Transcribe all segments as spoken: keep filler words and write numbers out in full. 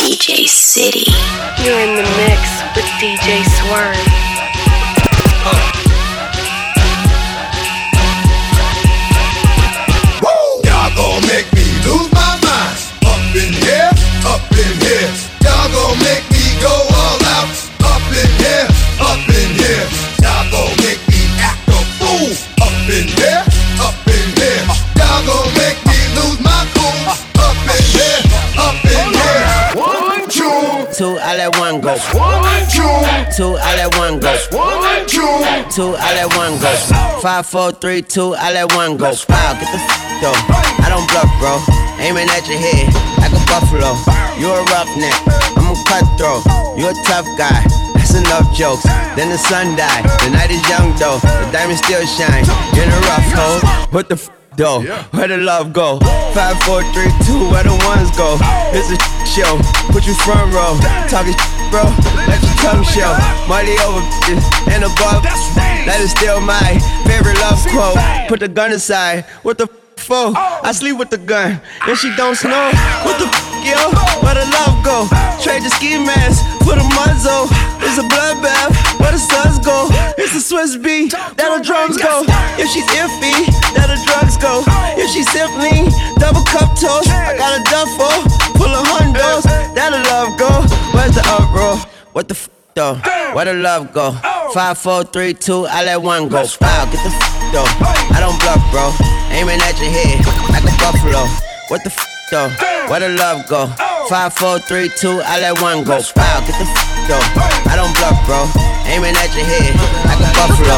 D J City. You're in the mix with D J Swerve. Y'all gon' make me lose my mind. Up in here, up in here. Y'all gon' make me go all out. Up in here, up in here. Y'all gon' make me act a fool. Up in here, up in here. Y'all gon' make me lose my cool. Up in here, up in here. One, two, two, I let one go. one, two, Two, I let one go. one, two. Two, I let one go. Five, four, three, two, I let one go. Wow, get the f though. I don't bluff, bro. Aiming at your head like a buffalo. You a roughneck, I'm a cutthroat. You a tough guy. That's enough jokes. Then the sun died. The night is young though. The diamonds still shine. You're in a rough hole. What the f though? Where the love go? Five, four, three, two. Where the ones go? It's a show. Put you front row. Talking bro. Let your tongue show. Money over and above. That is still my favorite love quote. Put the gun aside. What the f for? I sleep with the gun and she don't snow. What the f, yo? Where the love go? Trade the ski mask for the muzzle. It's a bloodbath. Where the suns go? It's a Swiss beat. That the drums go. If she's iffy, that the drugs go. If she's simply double cup toast, I got a duffel full of hundos. That the love go. Where's the uproar? What the f though? Where the love go? Five, four, three, two, I let one go. Wow, get the f though. I don't bluff, bro. Aiming at your head like a buffalo. What the f though? Where the love go? Five, four, three, two, I let one go. Wow, get the f though. I don't bluff, bro. Aiming at your head like a buffalo.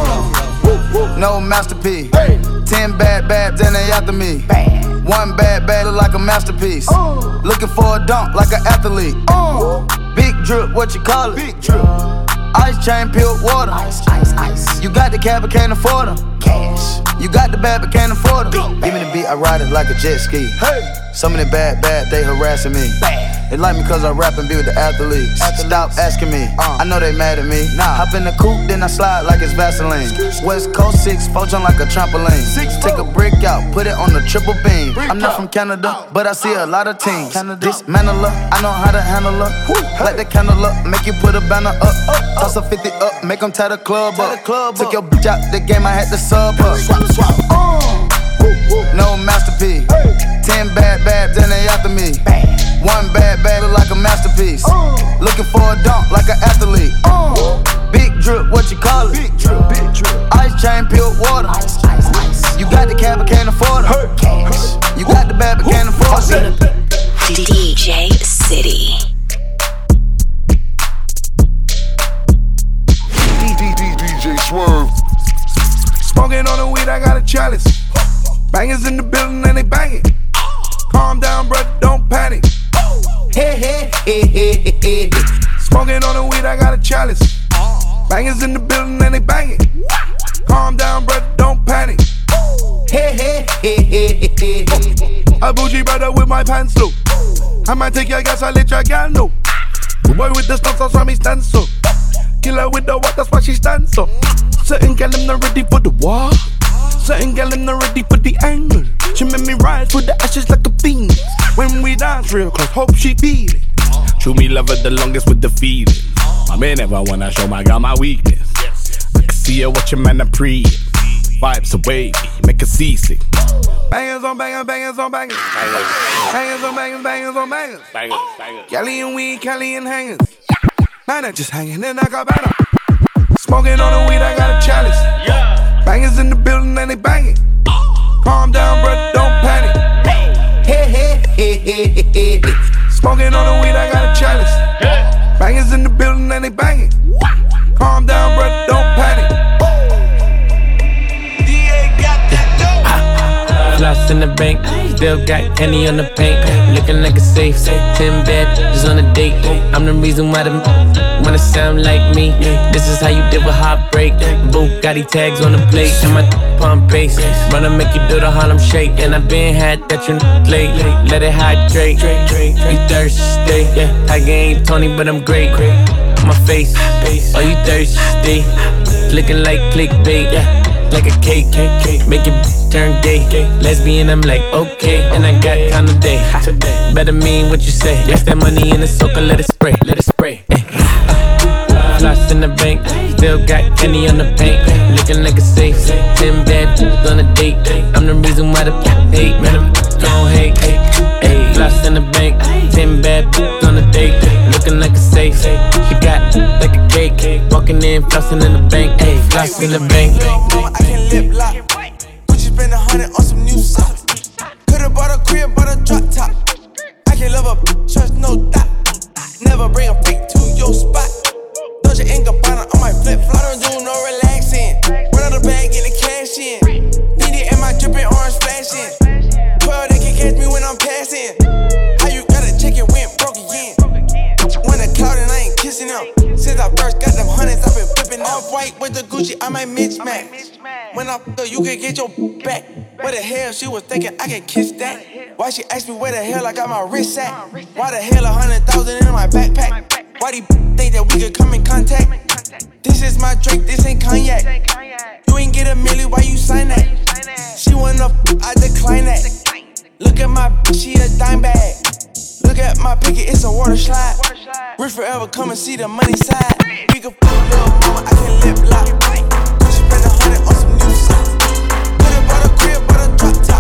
No masterpiece. Ten bad babs and they after me. One bad bad look like a masterpiece. Looking for a dunk like an athlete. Big drip, what you call it? Big drip. Ice chain, pure water. Ice, ice, ice. You got the cab, but can't afford them. Cash. You got the bad, but can't afford them. Give me the beat, I ride it like a jet ski. Hey. Some of the bad, bad, they harassing me. Bad. They like me cause I rap and be with the athletes. athletes. Stop asking me, uh. I know they mad at me. Nah. Hop in the coupe, then I slide like it's Vaseline. West Coast six, four jump like a trampoline. Six, Take a brick out, put it on the triple beam. Brick I'm not out. From Canada, but I see a lot of teams. Canada. Dismantle her, I know how to handle her. Hey. Light the candle up, make you put a banner up. up, up. Toss a fifty up, make them tie the club tie up. The club Took up. Your bitch out the game, I had to sub her. Swap, swap. Uh. No masterpiece. Hey. Ten bad babs and they after me. Bad. One bad bad look like a masterpiece. Uh. Looking for a dunk like an athlete. Uh. Big drip, what you call it? Big drip, big drip. Ice chain, pure water. Ice, ice, ice. You got the cab, but can't afford it. Hey. Cash. You got the bad, but can't afford it. D J City. D J Swerve. Smoking on the weed, I got a chalice. Bangers in the building and they banging. Calm down, brother, don't panic. Hey, hey, hey, hey, hey, hey. Smoking on the weed, I got a chalice. Bangers in the building and they banging. Calm down, brother, don't panic. Hey, hey, hey, hey, hey, hey. A bougie brother with my pants low. I might take your gas, I let your gal know. The boy with the stuff, that's why me stand so. Killer with the what, that's why she stands so. Certain gal, I'm not ready for the war. Certain gal, I'm not ready for the angle. She made me rise with the ashes like a phoenix. When we dance real close, hope she feel it. True me love her the longest with the feeling. My man never wanna show my girl my weakness. I can see her watching man a pre. Vibes away, make her seasick. Bangers on bangers, bangers on bangers. Bangers on bangers, bangers on bangers. Cali and weed, Cali and hangers. Man, I just hanging in like a banner. Smoking on the weed, I got a chalice. Bangers in the building and they banging. Calm down, brother, don't panic. Hey, hey, hey, hey, hey, hey. Smoking on the weed, I got a chalice. Bangers in the building and they banging. Calm down, brother, don't panic. D A got that dope. Floss in the bank, still got Henny on the paint. Looking like a safe, ten bad just on a date. I'm the reason why them wanna sound like me. This is how you deal with heartbreak. Bugatti tags on the plate and my pump bass. Wanna make you do the Harlem Shake. And I been had that you play. Let it hydrate. You thirsty? I ain't Tony, but I'm great. My face, are you thirsty? Looking like clickbait. like a cake. Make it turn gay. Lesbian, I'm like, okay. And I got kind of day. Better mean what you say. Yes, that money in the soaker, let it spray. Let it spray. Floss in the bank, still got Kenny on the paint. Looking like a safe. Ten bad on a date. I'm the reason why the hate. Man, I'm gon' hate. Ayy, floss in the bank, ten bad on a date. Looking like a safe. She got like a cake. Walking in, flossing in the bank. Ayy, floss in the bank. I can lip lock. Gucci spend a hundred on some new socks. Could've bought a crib, bought a drop top. I can love a trust, no doubt. Never bring a freak to your spot. Dolce and Gabbana on my flip flop. I don't do no relaxing. Run out the bag, get the cash in. Need it in my dripping orange flashing. Twelve, they can catch me when I'm passing. How you got a check it went broke again? When the cloud and I ain't kissing them. Since I first got them hundreds, I've been flipping off white with the Gucci. I might mismatch. When I f*** her, you can get your back. Where the hell she was thinking I could kiss that? Why she asked me where the hell I got my wrist at? Why the hell a hundred thousand in my backpack? Why these think that we could come in contact? This is my Drake, this ain't cognac. You ain't get a milli, why you sign that? She wanna f***, I decline that. Look at my bitch, she a dime bag. Look at my picket, it's a water slide. Rich forever, come and see the money side. We can f*** little mama, I can lip lock. She spend a hundred on some new socks. Could've bought a crib, bought a drop top.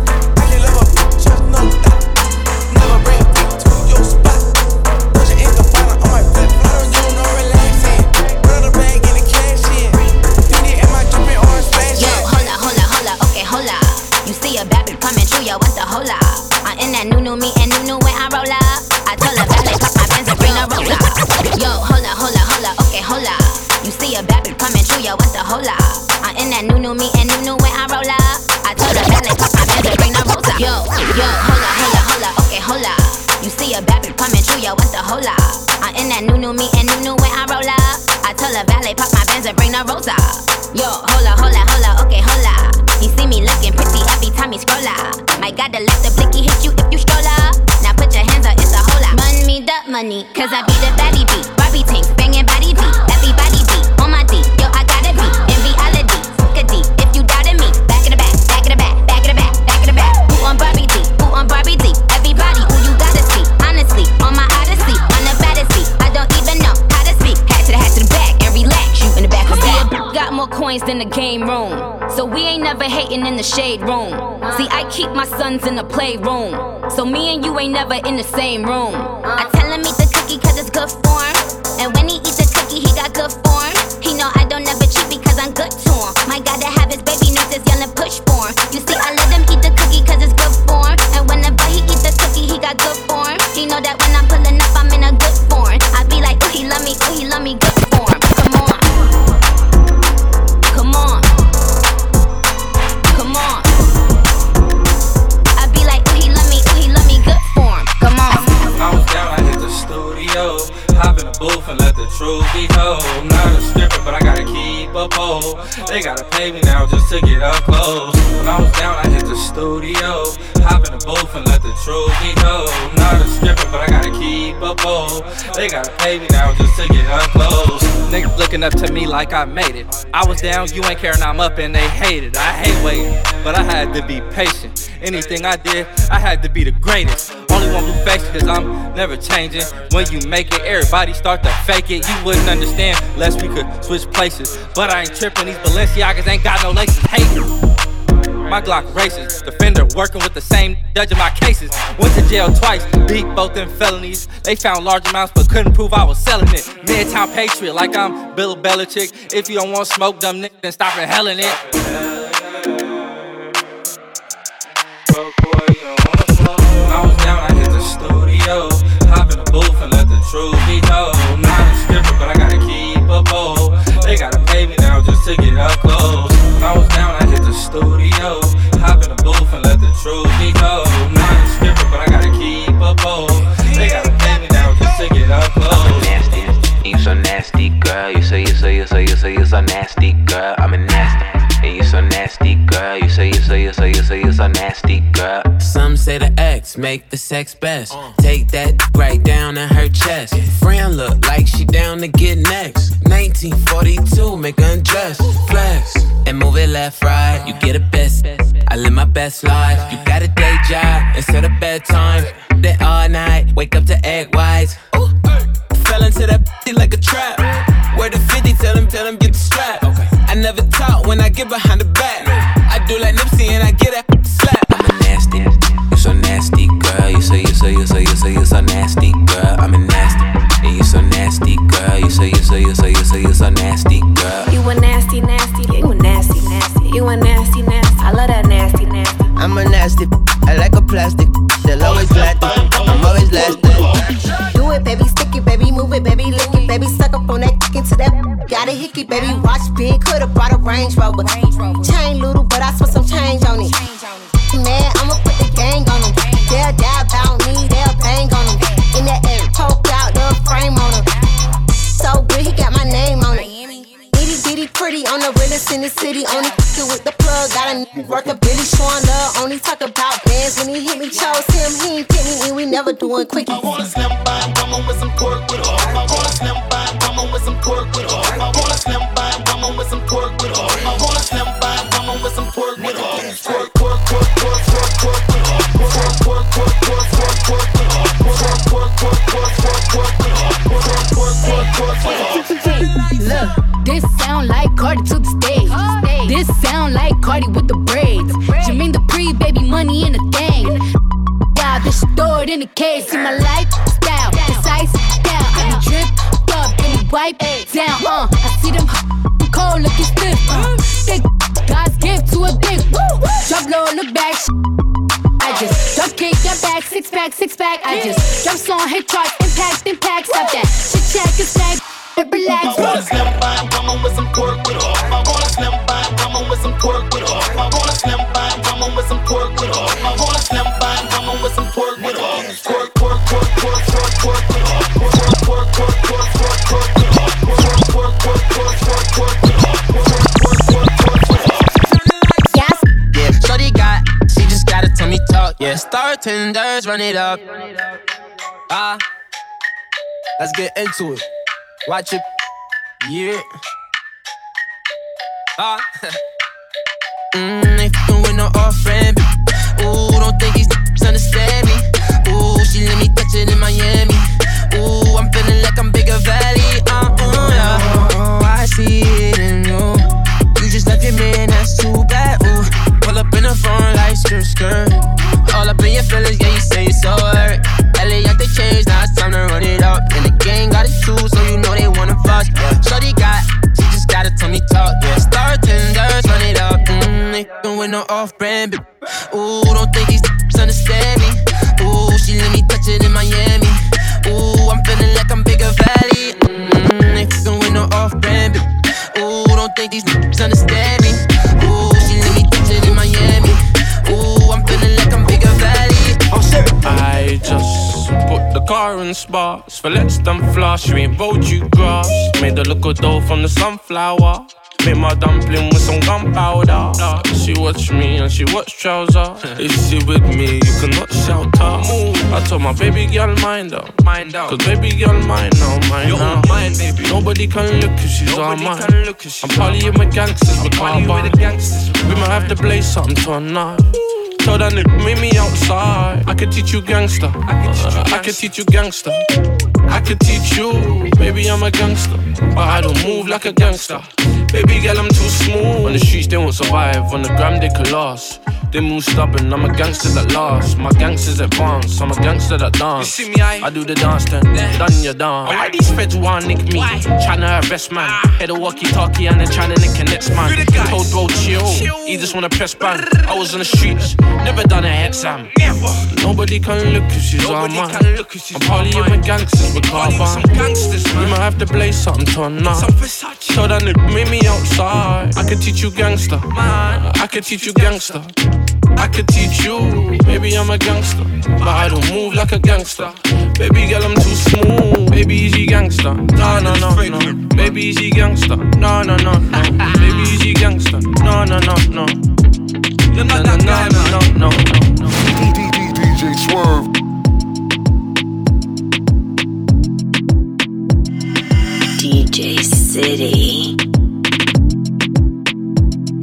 I can love a bitch, trust no doubt. Never bring a freak to your spot. Dolce and Gabbana on my flip flop. I don't do no relaxing. Run out the bag, get the cash in. Need it in my dripping orange flash. Yo, hola, hola, hola, okay, hola. You see a bad bitch coming through, yo, what's the hola? I'm in that new new me and new new when I roll up. I tell her ballet, pop my pants and bring a roller. Yo, hola, hola, hola, okay, hola. You see a bad bitch coming through, yo, what's the hola? I'm in that new new me and new new when I roll up. I tell her ballet, pop my pants and bring a roller. Yo, yo, hola, hola, hola, okay, hola. You see a bad bitch coming through, yo, what's the hola? I'm in that new new me and new new when I roll up. I tell her ballet, pop my pants and bring the rosa. Yo, hola, hola, hola, okay, hola. He see me looking pretty every time he scroll up. Might gotta let the blicky hit you if you stroll up. Now put your hands up, it's a hola. Run me the money, cause I be the baddie beat. Barbie tanks, banging body beat. Everybody beat, on my D, yo, I gotta be. In reality, fuck a D, if you doubted me. Back in the back, back in the back, back in the back, back in the back. Who on Barbie D, who on Barbie D? Everybody, who you gotta see. Honestly, on my odyssey, on the baddest seat. I don't even know how to speak. Hat to the hat to the back and relax, you in the back of that. Got more coins than the game room, so we ain't never hating in the shade room. See, I keep my sons in the playroom, so me and you ain't never in the same room. I tell him eat the cookie cause it's good form, and when he eats the cookie he got good form. He know I don't never cheat because I'm good to him. My gotta have his baby nurses young and push for him. You see, I let him eat the cookie cause it's good form, and whenever he eat the cookie he got good form. He know that when I'm pulling up I'm in a good form. I be like, ooh he love me, ooh he love me, good form. Come on, come on, come on. I be like, ooh he love me, ooh he love me, good form. Come on. I was down, I hit the studio. Hop in the booth and let the truth be told. I'm not a stripper, but I gotta keep a pole. They gotta pay me now just to get up close. When I was down, I hit the studio. Hop in the booth and let the truth be told. I'm not a stripper, but I gotta keep a pole. They gotta pay me now just to get up close. Niggas looking up to me like I made it. I was down, you ain't caring, I'm up and they hate it. I hate waiting, but I had to be patient. Anything I did, I had to be the greatest. Only one perfection, cause I'm never changing. When you make it, everybody start to fake it. You wouldn't understand unless we could switch places. But I ain't tripping, these Balenciagas ain't got no laces. Hate my Glock races, defender working with the same judge in my cases. Went to jail twice, beat both them felonies. They found large amounts but couldn't prove I was selling it. Midtown Patriot like I'm Bill Belichick. If you don't want smoke, dumb nigga, then stop inhaling it. I was down, I hit the studio. Hop in the booth and let the truth be told. I'm not a stripper, but I gotta keep a pole. They gotta pay me now just to get up close. When I was down, I hit the studio. Hop in the booth and let the truth be told. I'm not a stripper, but I gotta keep a pole. They gotta pay me now just to get up close. I'm nasty, you so nasty, girl. You so, you so, you so, you so, you so nasty, girl. I'm a nasty. And you so nasty, girl. You say, you so, you so, you so, you so nasty, girl. Some say the X make the sex best. Take that right down in her chest. Friend look like she down to get next. nineteen forty-two, make her undress. Flex, and move it left, right. You get a best, I live my best life. You got a day job instead of bedtime. Then all night, wake up to egg whites. Ooh. Fell into that like a trap. Where the fifty, tell him, tell him get the strap. I never talk when I get behind the back. I do like Nipsey and I get a slap. I'm a nasty, you so nasty, girl. You so, you so, you so, you so, you so nasty, girl. I'm a nasty, and you so nasty, girl. You so, you so, you so, you so, you so nasty, girl. You a nasty, nasty, you a nasty, nasty. You a nasty, nasty, I love that nasty, nasty. I'm a nasty, I like a plastic. They'll always glad, I'm always lasting. Do it, baby, stick it, baby, move it, baby, lick it, baby, suck up on that into that. Got a hickey, baby, watch big, could've brought a Range Rover. Chain little, but I spent some change on it. Man, I'ma put the gang on them. They'll die about me, they'll bang on them. In that air, poke out the frame on them. So good, he got my name on it. Itty bitty pretty, on the realest in the city. Only f***ing with the plug, got a n***a worth a Billy showing love. Only talk about bands when he hit me, chose him, he ain't pick me, and we never doing quickie. I want a slim by woman with some pork with her. I want a slim by woman with some pork with her. I want a slim by woman with some pork with her. I want a slim by woman with some pork with her. Pork, pork, pork, pork, pork, pork with her. Pork, pork, pork, pork, pork, pork with her. Pork, pork, pork, pork, pork, pork with her. Pork, pork, pork, pork, pork with her. Look, this sound like Cardi to the stage. This sound like Cardi with the braids. Jermaine Dupri, baby, money in the thing. Yeah, this stored in the case. See my lifestyle, precise style. I be dripped up, then we wipe down. Uh, I see them cold looking stiff. Uh, they God's gift to a dick. Drop low, look back. I just drop kick your back, six pack, six pack. I just drop song, hit charts, impact, impact. Stop that shit, check a snack. Relax. I want a slim by woman with some pork with her. I want a slim by woman with some pork with her. I want a slim by woman with some pork with her. I want a slim by woman with some pork with her. Pork, pork, pork, pork, pork, pork with her. Pork, pork, pork, pork, pork, pork with her. Pork, pork, pork, pork, pork, pork with her. Pork, pork, pork, pork, pork. Yes. Yeah, shorty got, she just got a tummy talk. Yeah, star tenders, run it up. Ah, let's get into it. Watch it, yeah. Ah, mm, they f***ing with no off friend. Ooh, don't think these n****s understand me. Ooh, she let me touch it in Miami. Ooh, I'm feeling like I'm Bigger Valley. Uh, uh, yeah. Oh, I see it in you. You just left your man, that's too bad. Ooh, pull up in the front like skirt, skirt. All up in your feelings, yeah, you say you so hurt. L A got the change, now it's time to run it up. And the gang got it too, so you know they wanna fuss. Yeah. Shorty got, she just got a tummy talk. Yeah, star tenders, run it up. Mmm, they f***ing with no off-brand. Ooh, don't think these n***s understand me. Ooh, she let me touch it in Miami. Ooh, I'm feeling like I'm Bigger Valley. Mmm, they f***ing with no off-brand. Ooh, don't think these n***s understand me. Ooh, she let me touch it in Miami. Ooh, I'm feeling like I'm Bigger Valley. Oh shit, I just put the car in spots for less than flash. You ain't rolled you grass. Made her look a dough from the sunflower. Make my dumpling with some gunpowder. She watch me and she watch trouser. If she with me, you cannot shout her. I told my baby girl mind her. Cause baby girl mine now, mine now. Nobody can look if she's all mine. I'm partying with gangsters, we can't buy. We might have to blaze something tonight. Tell that nigga, meet me outside. I could teach you gangster. I could teach you gangster. I could teach you. Baby, I'm a gangster, but I don't move like a gangster. Baby girl, I'm too smooth. On the streets, they won't survive. On the gram, they could last. They move stubborn, I'm a gangster that lasts. My gangsters advance, I'm a gangster that dance. You see me, I, I do the dance then, done your dance. Why these feds wanna nick me? Tryna arrest man. Head a walkie-talkie and then tryna nick a next man. Told bro chill, he just wanna press ban. I was on the streets, never done a exam. Nobody can look if she's all mine. I'm partying with gangsters, with car band. We might have to blaze something tonight. Tell that nigga, meet me outside. I could teach you gangster, I could teach you gangster. I could teach you, baby I'm a gangster, but I don't move like a gangster. Baby girl I'm too smooth, baby easy gangster. No no no no, baby easy gangster. No no no no, baby easy gangster. No no no no, you're not that guy, man. No no no. D J Swerve. D J City.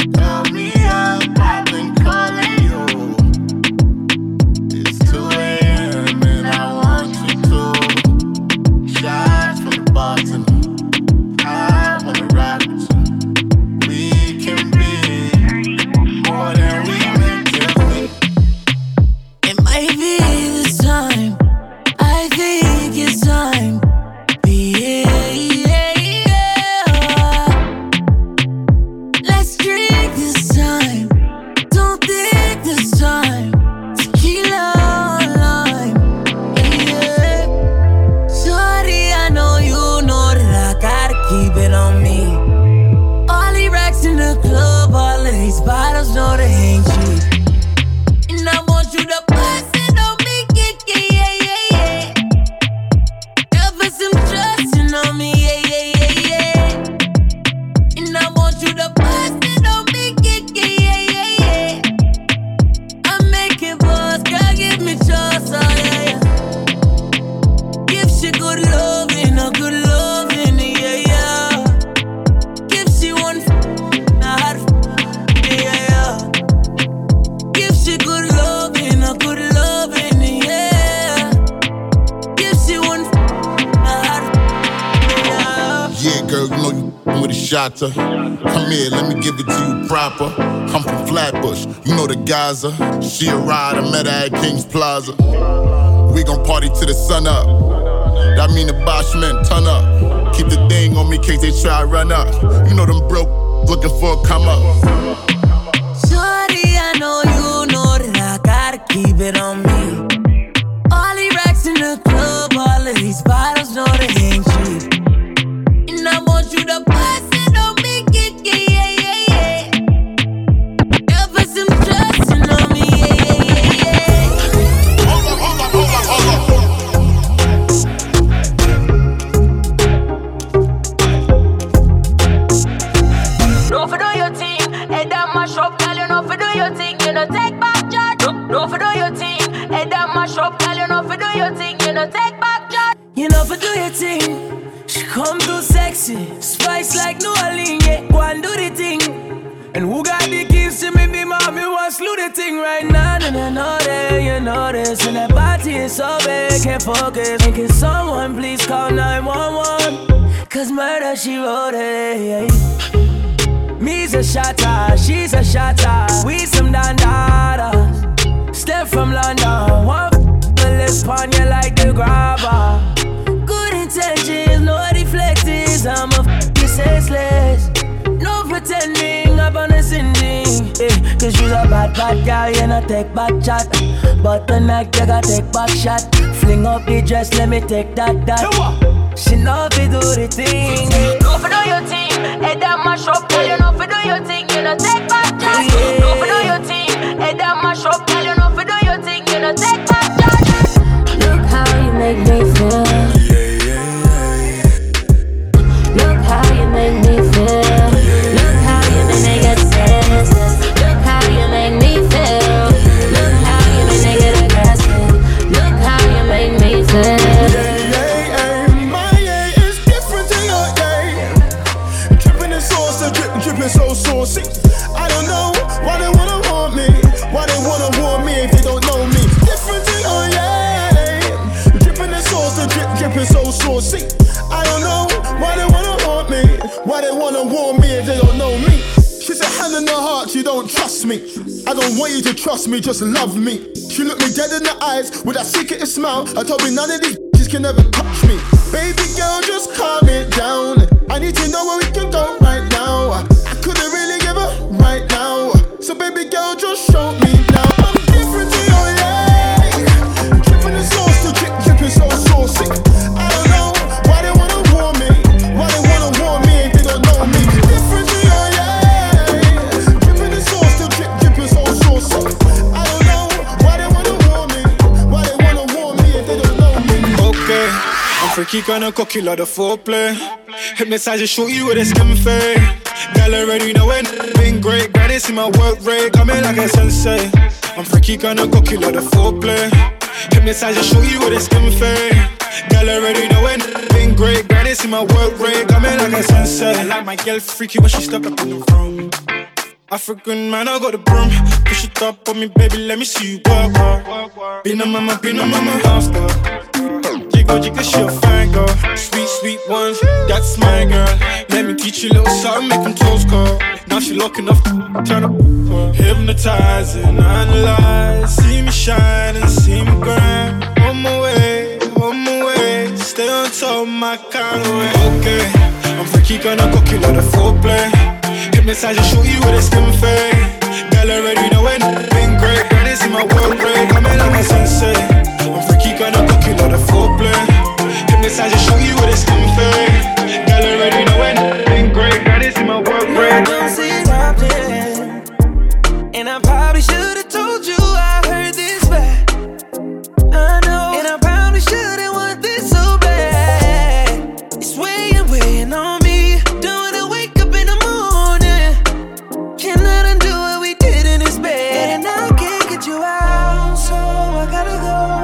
Shotta. Come here, let me give it to you proper. I'm from Flatbush, you know the Gaza. She a ride, I met her at King's Plaza. We gon' party till the sun up. That mean the Bosch men turn up. Keep the thing on me in case they try to run up. You know them broke looking for a come up. Shorty, I know you know that I gotta keep it on me. All these racks in the club, all of these bottles know they ain't cheap. And I want you to bust it on me, yeah, yeah, yeah, yeah. Yeah, put some trust in on me, yeah, yeah, yeah, yeah. Hold up, hold up, hold up, hold up. No for do your thing, head down mash up, girl, you know for do your thing, you know take back charge. No, no for do your thing, head down mash up, girl, you know for do your thing, you know take back charge. You know for do your thing. She come too sexy, spice like New Orleans, yeah, go and do the thing. And who got the keys to me, be mommy, want slew the thing right now. And I know that, you know this, and that body is so big, can't focus. And can someone please call nine one one, cause murder, she wrote it, yeah. Me's a shotter, she's a shotter, we some dandadas. Step from London, one f***ing lips on you like the grabber. Good intentions, no deflectors, I'm a f***ing senseless. No pretending, I'm on a sending, eh. Cause you's a bad, bad girl, you know take back chat. But tonight you gotta take back shot. Fling up the dress, let me take that, that. She know if you do the thing. No for do your thing, head down mash up, girl, you know for do your thing, you know take back chat. No for do your thing, head down mash up, girl, you know for do your thing, you know take back chat. Look how you make me feel. Yeah, yeah, yeah. Look how you make me feel. Look how you make me get senseless. Look how you make me feel. Look how you make me get aggressive. Look how you make me feel. So saucy, I don't know why they wanna want me. Why they wanna want me if they don't know me? Different thing, oh yeah. Dripping the sauce, the drip, dripping so saucy. I don't know why they wanna want me. Why they wanna want me if they don't know me? She said, hand in her heart, you don't trust me. I don't want you to trust me, just love me. She looked me dead in the eyes with that secret smile. I told me none of these bitches can ever touch me. Baby girl, just calm it down. I need to know where we can go right now. Couldn't really give her right now. So baby girl, just show me now. I'm different to you, yeah. Dripping the sauce, the drip, dripping so saucy. I don't know why they wanna warn me. Why they wanna warn me if they don't know me. Different to you, yeah. Dripping the sauce, the drip, dripping so saucy. I don't know why they wanna warn me. Why they wanna warn me if they don't know me. Okay, I'm freaky, kinda cocky, lot of foreplay. Hypnotize you, shoot you with a skin fade. Girl already know it, been great. Granny see my work rate, coming like a sensei. I'm freaky, kinda cocky, lot of foreplay. Hypnotize you, shoot you with a skin fade. Girl already know it, been great. Granny see my work rate, coming like a sensei. I like my girl freaky when she step up in the room. African man, I got the broom. Push it up on me, baby, let me see you work, work. Be no mama, be no mama, house girl. Jiggle, jiggle, she a fine girl. Sweet, sweet ones, that's my girl. Let me teach you a little something, make them toes curl. Now she looking off the turn up. Hypnotizing, analyze. See me shine and see me grind. On my way, on my way. Stay on top, my kind of way. Okay, I'm freaky, gonna cocky, lot of foreplay. Hypnotize you, shoot you with a skin fade. Girl already know it, been great. Granny see my work rate, coming like a sensei. I'm freaky, gonna cocky, lot of foreplay. Hypnotize you, shoot you with a skin fade. Girl already know it, been great. Granny see my work rate. I don't see it happening, and I probably should've told you I heard this bad. I know, and I probably shouldn't want this so bad. It's weighing, weighing on me. Don't wanna wake up in the morning. Cannot undo what we did in this bed, and I can't get you out, so I gotta go.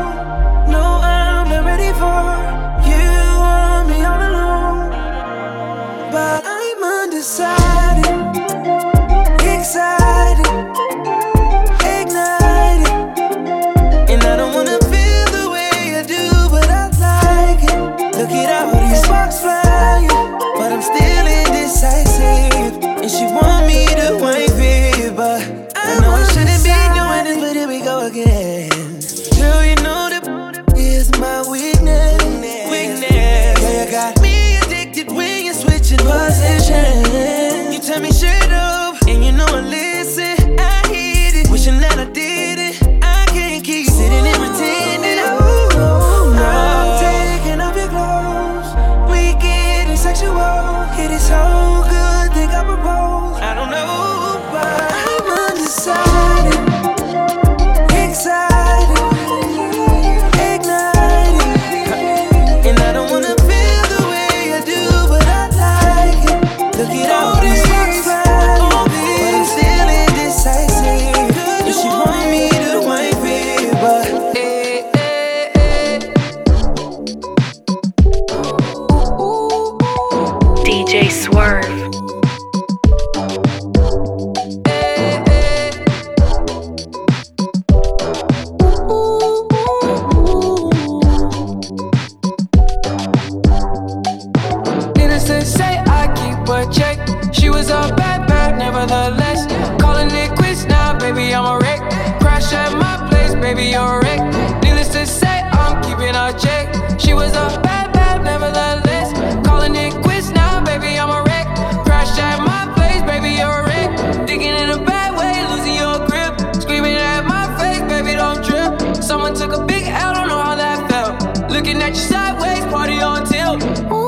at you sideways, party on tilt.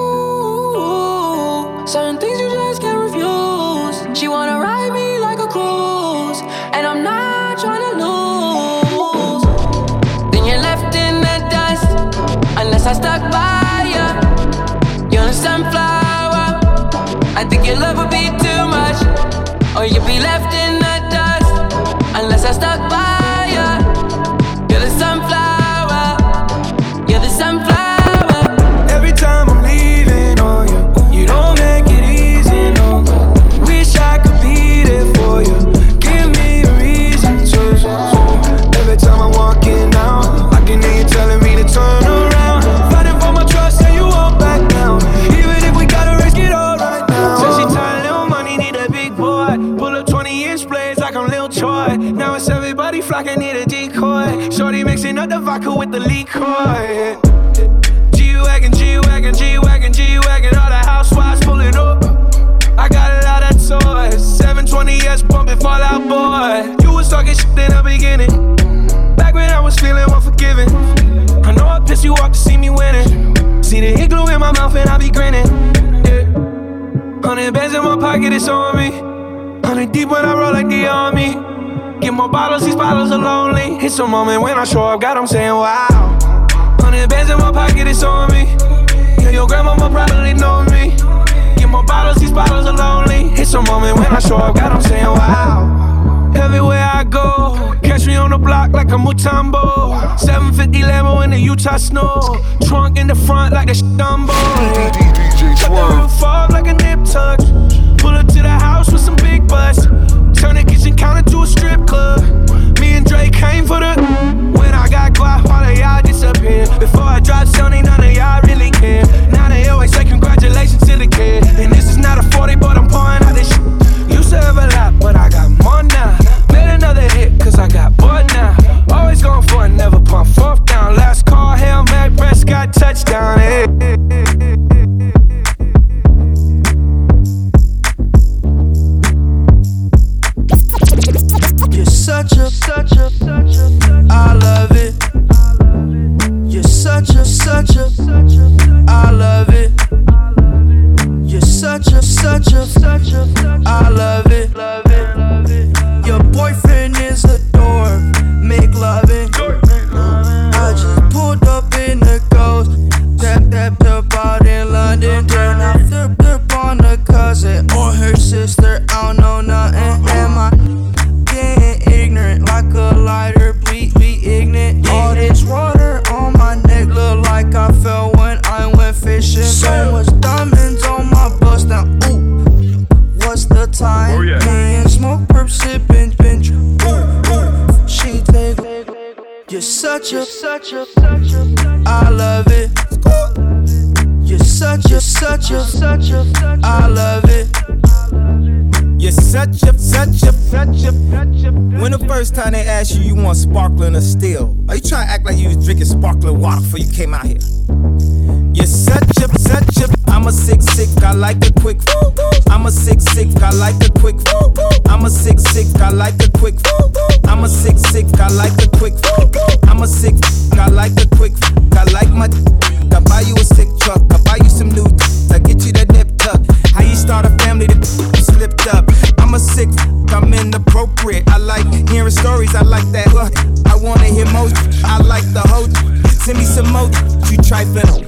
Ooh, certain things you just can't refuse. She wanna ride me like a cruise, and I'm not trying to lose. Then you're left in the dust, unless I stuck by ya. You're a sunflower, I think your love would be too much, or you'd be left in the dust, unless I stuck by ya. You're the sunflower, you're the sunflower. Every time I'm leaving on you, you don't make it easy, no. Wish I could be there for you, give me a reason to. Every time I'm walking out, I can hear you telling me to turn around. Fighting for my trust and you won't back down, even if we gotta risk it all right now. So she tired, little money, need a big boy. Pull up twenty inch blades like I'm Lil Troy. Now it's everybody flocking, need a decoy. Shorty mixing up the vodka with the liquor. G-Wagon, G-Wagon, G-Wagon, G-Wagon, all the housewives pulling up. I got a lot of toys, seven twenty S bumping Fall Out Boy. You was talking shit in the beginning, back when I was feeling unforgiving. I know I pissed you off to see me winning. See the hit glue in my mouth and I be grinning. Yeah. Hundred bands in my pocket, it's on me. Hundred deep when I roll like the army. Get more bottles, these bottles are lonely. It's a moment when I show up, God, I'm saying wow. Hundred bands in my pocket, it's on me. Yeah, your grandmama probably know me. Get more bottles, these bottles are lonely. It's a moment when I show up, God, I'm saying wow. Everywhere I go, catch me on the block like a Mutombo. seven fifty Lambo in the Utah snow. Trunk in the front like the shit Dumbo. Cut the roof off like a nip tuck. Pull up to the house with some big butts. Turn the kitchen counter to a strip club. Me and Drake came for the. When I got guap, all of y'all disappear. Before I dropped Sony, none of y'all really care. Now they always say congratulations to the kid. And this is not a forty, but I'm pouring out this shit. Used to have a lot, but I got more now. Made another hit, cause I got bored now. Always going for it, never pump fourth down. Last call, Hail Mary, Prescott, touchdown. Hey. You're such a, such a, such a, I love it. You're such a, such a, I love it. You're such a, such a, such a, I love it. Your boyfriend is a dork, make loving. I just pulled up in the ghost, tap tapped up out in London. Then I flipped up on a cousin or her sister. I don't know nothing. Am I getting ignorant like a lighter? Bleed, be ignorant. All this water on my neck look like I fell when I went fishing. So much diamonds on my bust now. Ooh, what's the time? Oh, yeah. Me and smoke, perp, sipping, binge. Ooh, ooh, she take. You're such a, such a, I love it. You're such a, such a, such a, I love it. You're such a, such a, such a, such a. When the first time they asked you, you want sparkling or still? Are you trying to act like you was drinking sparkling water before you came out here? You're such a, such a. I'm a sick, sick, I like a quick. I'm a sick, sick, I like a quick. I'm a sick, sick, I like a quick. I'm a sick, sick, I like a quick. I'm a sick, I like a quick. I like my. I buy you a sick truck. I buy you some new. I get you that nip tuck. How you start a family that slipped up? I'm a sick, I'm inappropriate. I like hearing stories. I like that. I wanna hear most. I like the whole. Send me some more. You trifling.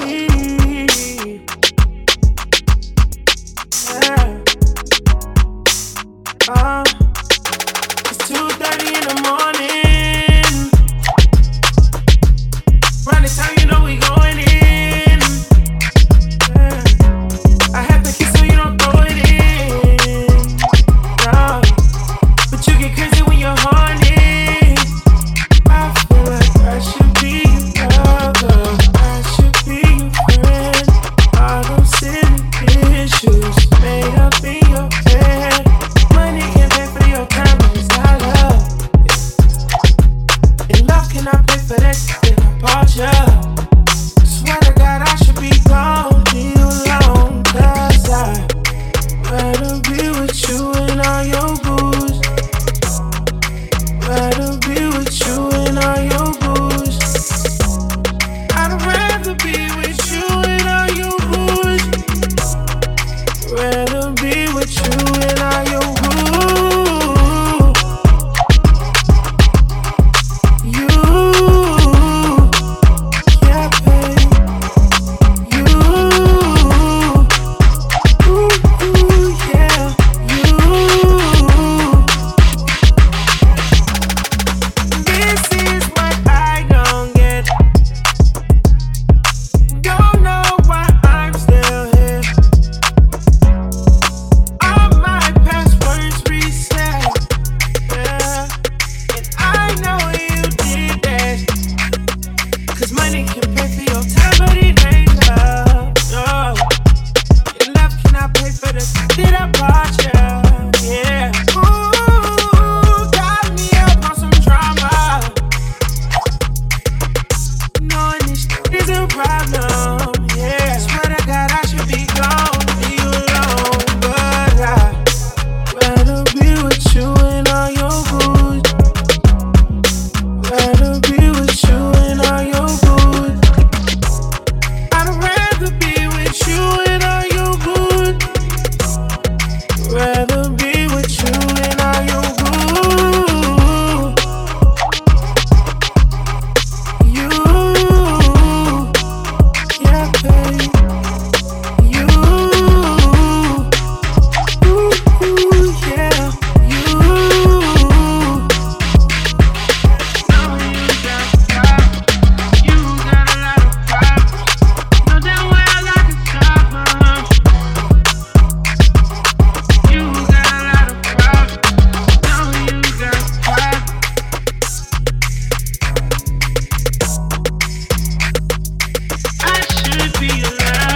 Uh, it's two thirty in the morning. Round the time you know we going in. Yeah. I have to kiss so you don't throw it in. No. But you get crazy when you're horny. I feel like I should be your lover. I should be your friend. All those silly issues made up in your head. Money can pay for your time, but it's not love. Yeah. And love cannot pay for that if I bought you. problem. Yeah, swear to God I should be gone, leave you alone, but I'd rather be with you and all your good. Rather be with you and all your good. I'd rather be with you and all your good. Rather be with you and all your good. You, yeah, babe. You, ooh, yeah, you. I should be alive.